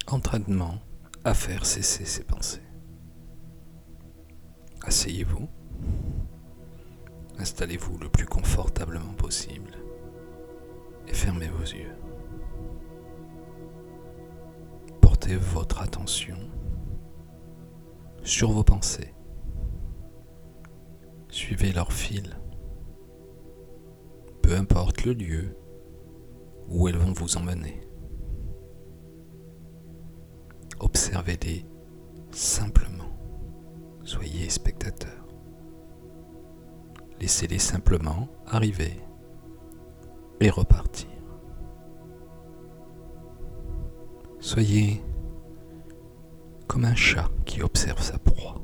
Entraînement à faire cesser ses pensées. Asseyez-vous, installez-vous le plus confortablement possible et fermez vos yeux. Portez votre attention sur vos pensées. Suivez leur fil, peu importe le lieu où elles vont vous emmener. Observez-les simplement, soyez spectateur. Laissez-les simplement arriver et repartir. Soyez comme un chat qui observe sa proie.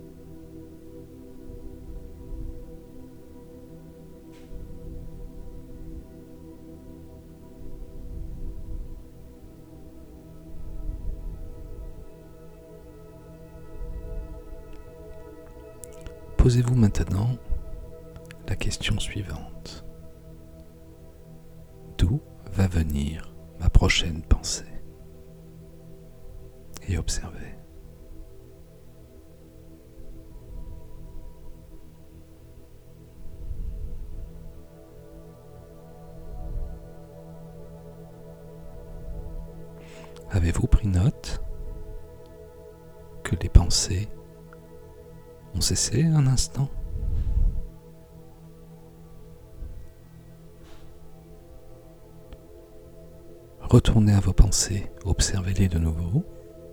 Posez-vous maintenant la question suivante. D'où va venir ma prochaine pensée? Et observez. Avez-vous pris note que les pensées ont cessé un instant? Retournez à vos pensées, observez-les de nouveau.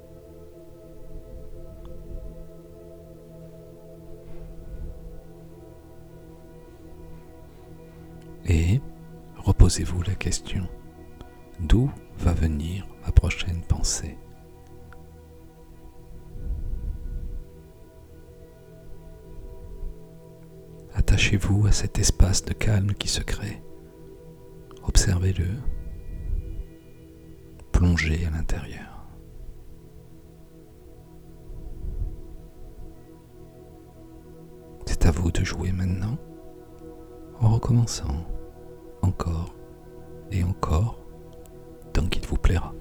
Et reposez-vous la question, d'où va venir ma prochaine pensée? Attachez-vous à cet espace de calme qui se crée. Observez-le. Plongez à l'intérieur. C'est à vous de jouer maintenant, en recommençant encore et encore, tant qu'il vous plaira.